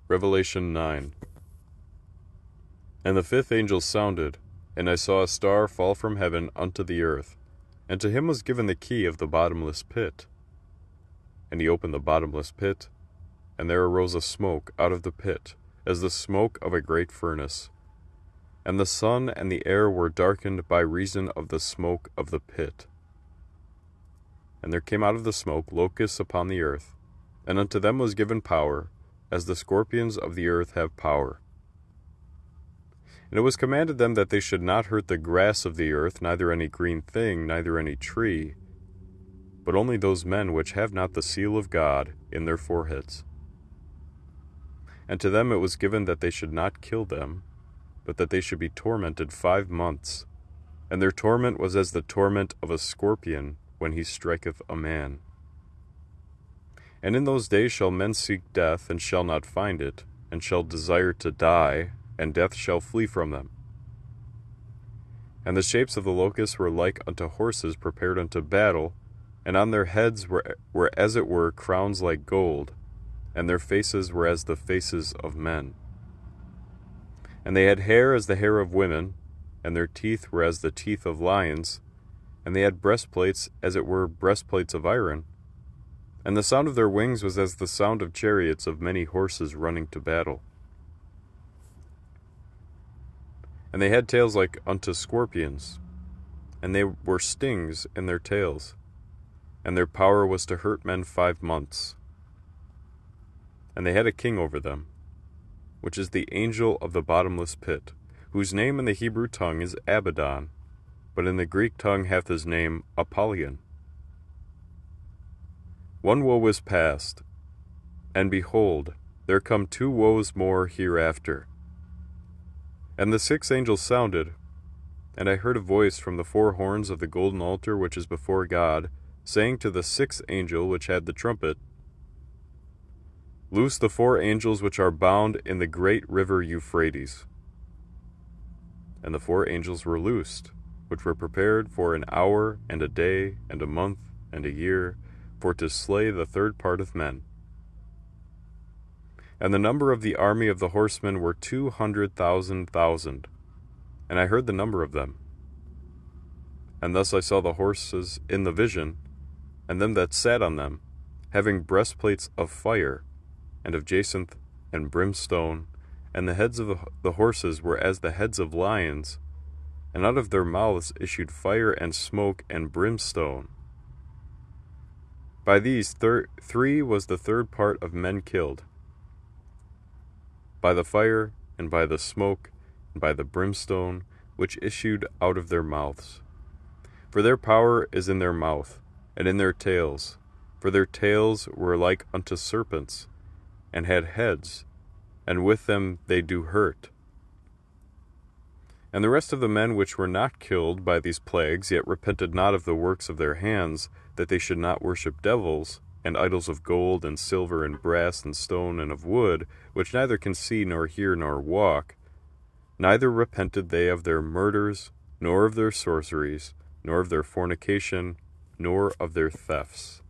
Revelation 9. And the fifth angel sounded, and I saw a star fall from heaven unto the earth, and to him was given the key of the bottomless pit. And he opened the bottomless pit, and there arose a smoke out of the pit, as the smoke of a great furnace. And the sun and the air were darkened by reason of the smoke of the pit. And there came out of the smoke locusts upon the earth, and unto them was given power, as the scorpions of the earth have power. And it was commanded them that they should not hurt the grass of the earth, neither any green thing, neither any tree, but only those men which have not the seal of God in their foreheads. And to them it was given that they should not kill them, but that they should be tormented 5 months. And their torment was as the torment of a scorpion when he striketh a man. And in those days shall men seek death, and shall not find it, and shall desire to die, and death shall flee from them. And the shapes of the locusts were like unto horses prepared unto battle, and on their heads were as it were crowns like gold, and their faces were as the faces of men. And they had hair as the hair of women, and their teeth were as the teeth of lions, and they had breastplates as it were breastplates of iron. And the sound of their wings was as the sound of chariots of many horses running to battle. And they had tails like unto scorpions, and they were stings in their tails, and their power was to hurt men 5 months. And they had a king over them, which is the angel of the bottomless pit, whose name in the Hebrew tongue is Abaddon, but in the Greek tongue hath his name Apollyon. One woe is past, and behold, there come 2 woes more hereafter. And the 6th angel sounded, and I heard a voice from the 4 horns of the golden altar which is before God, saying to the 6th angel which had the trumpet, Loose the 4 angels which are bound in the great river Euphrates. And the 4 angels were loosed, which were prepared for an hour, and a day, and a month, and a year, for to slay the 3rd part of men. And the number of the army of the horsemen were 200,000,000, and I heard the number of them. And thus I saw the horses in the vision, and them that sat on them, having breastplates of fire, and of jacinth and brimstone, and the heads of the horses were as the heads of lions, and out of their mouths issued fire and smoke and brimstone. By these 3 was the 3rd part of men killed, by the fire, and by the smoke, and by the brimstone, which issued out of their mouths. For their power is in their mouth, and in their tails, for their tails were like unto serpents, and had heads, and with them they do hurt. And the rest of the men which were not killed by these plagues, yet repented not of the works of their hands, that they should not worship devils, and idols of gold, and silver, and brass, and stone, and of wood, which neither can see, nor hear, nor walk, neither repented they of their murders, nor of their sorceries, nor of their fornication, nor of their thefts.